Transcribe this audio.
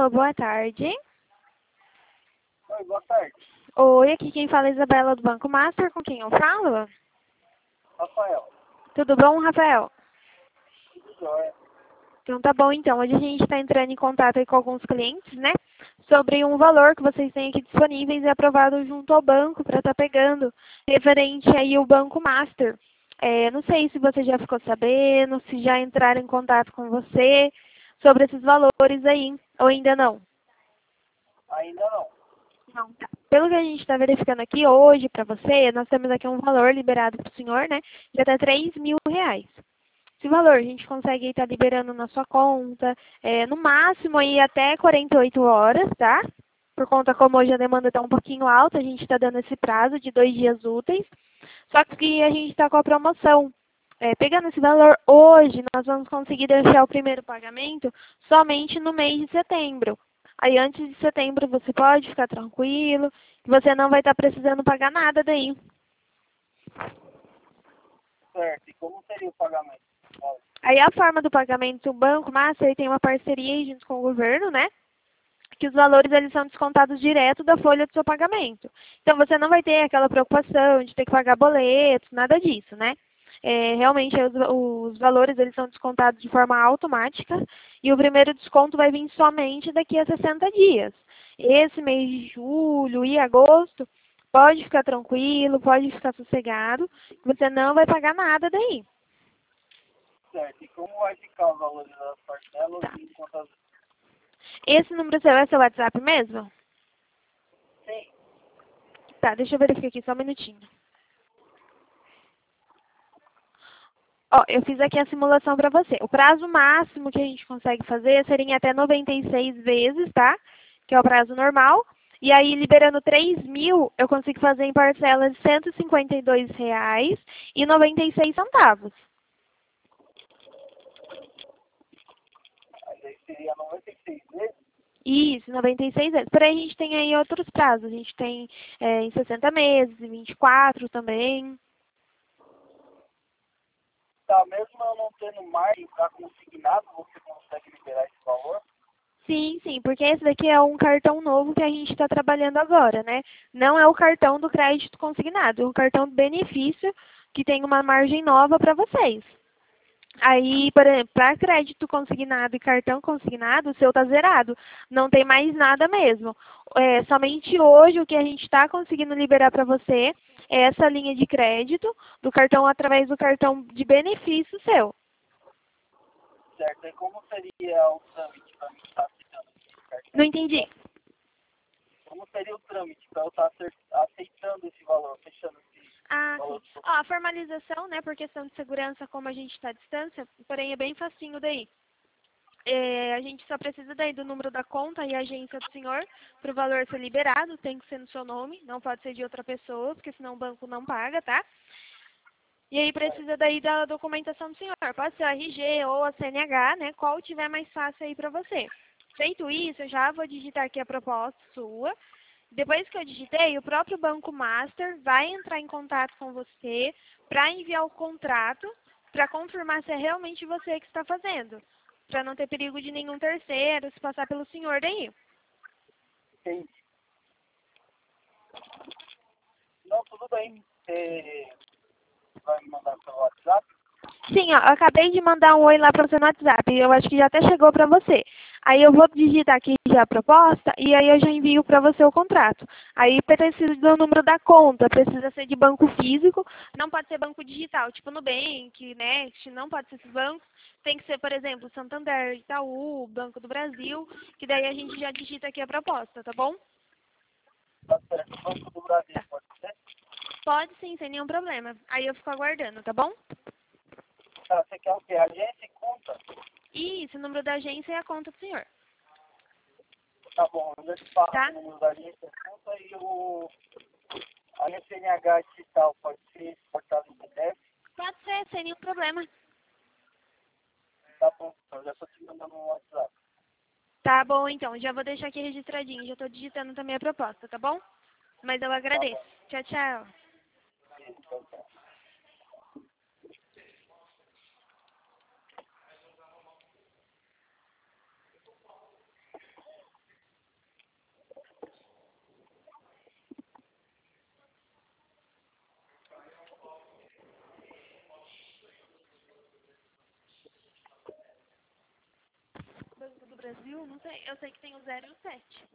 Alô, boa tarde. Oi, boa tarde. Oi, aqui quem fala é Isabela do Banco Master. Com quem eu falo? Rafael. Tudo bom, Rafael? Tudo jóia. Então tá bom, então. Hoje a gente está entrando em contato aí com alguns clientes, né? Sobre um valor que vocês têm aqui disponíveis e aprovado junto ao banco para estar pegando, referente aí o Banco Master. Não sei se você já ficou sabendo, se já entraram em contato com você sobre esses valores aí, ou ainda não. Ainda não. Não, tá. Pelo que a gente está verificando aqui hoje para você, nós temos aqui um valor liberado para o senhor, né? De até R$ 3.000. Esse valor a gente consegue estar liberando na sua conta, no máximo aí até 48 horas, tá? Por conta como hoje a demanda está um pouquinho alta, a gente está dando esse prazo de 2 dias úteis. Só que a gente está com a promoção. Pegando esse valor hoje, nós vamos conseguir deixar o primeiro pagamento somente no mês de setembro. Aí antes de setembro você pode ficar tranquilo, que você não vai estar precisando pagar nada daí. Certo. E como seria o pagamento? Aí a forma do pagamento do Banco Master ele tem uma parceria aí junto com o governo, né? Que os valores eles são descontados direto da folha do seu pagamento. Então você não vai ter aquela preocupação de ter que pagar boletos, nada disso, né? Realmente os valores eles são descontados de forma automática e o primeiro desconto vai vir somente daqui a 60 dias. Esse mês de julho e agosto, pode ficar tranquilo, pode ficar sossegado, que você não vai pagar nada daí. Certo. E como vai ficar os valores das parcelas Tá. e quantas... Esse número seu é seu WhatsApp mesmo? Sim. Tá, deixa eu verificar aqui só um minutinho. Ó, eu fiz aqui a simulação para você. O prazo máximo que a gente consegue fazer seria em até 96 vezes, tá? Que é o prazo normal. E aí, liberando 3.000, eu consigo fazer em parcelas de R$ 152,96. Aí seria 96 vezes? Isso, 96 vezes. Porém, a gente tem aí outros prazos. A gente tem em 60 meses, em 24 também. Tá, mesmo eu não tendo margem para consignado, você consegue liberar esse valor? Sim, sim, porque esse daqui é um cartão novo que a gente está trabalhando agora, né? Não é o cartão do crédito consignado, é um cartão de benefício que tem uma margem nova para vocês. Aí, por exemplo, para crédito consignado e cartão consignado, o seu está zerado. Não tem mais nada mesmo. Somente hoje o que a gente está conseguindo liberar para você é essa linha de crédito do cartão através do cartão de benefício seu. Certo. E como seria o trâmite para mim estar aceitando esse cartão? Não entendi. Como seria o trâmite para eu estar aceitando esse valor, fechando esse Ah, sim. valor? Ó, a formalização, né, por questão de segurança, como a gente está à distância, porém é bem facinho daí. A gente só precisa daí do número da conta e agência do senhor para o valor ser liberado, tem que ser no seu nome, não pode ser de outra pessoa, porque senão o banco não paga, tá? E aí precisa daí da documentação do senhor, pode ser o RG ou a CNH, né, qual tiver mais fácil aí para você. Feito isso, eu já vou digitar aqui a proposta sua. Depois que eu digitei, o próprio Banco Master vai entrar em contato com você para enviar o contrato, para confirmar se é realmente você que está fazendo, para não ter perigo de nenhum terceiro se passar pelo senhor daí. Entendi. Não, tudo bem. Você vai me mandar pelo WhatsApp? Sim, ó, eu acabei de mandar um oi lá para você no WhatsApp, eu acho que já até chegou para você. Aí eu vou digitar aqui já a proposta e aí eu já envio para você o contrato. Aí precisa do número da conta, precisa ser de banco físico, não pode ser banco digital, tipo Nubank, Next, não pode ser esses bancos. Tem que ser, por exemplo, Santander, Itaú, Banco do Brasil, que daí a gente já digita aqui a proposta, tá bom? Tá certo. Banco do Brasil, Tá. pode ser? Pode sim, sem nenhum problema. Aí eu fico aguardando, tá bom? Tá, você quer o quê? Agência e conta? Isso, o número da agência e a conta do senhor. Tá bom, eu já te passo Tá? o número da agência e conta e a minha CNH digital pode ser exportada em PDF? Pode ser, sem nenhum problema. Tá bom, eu já estou te mandando no WhatsApp. Tá bom, então. Já vou deixar aqui registradinho. Já tô digitando também a proposta, tá bom? Mas eu Tá agradeço. bom. Tchau, tchau. Isso, tá. Brasil? Não sei. Eu sei que tem o 0 e o 7.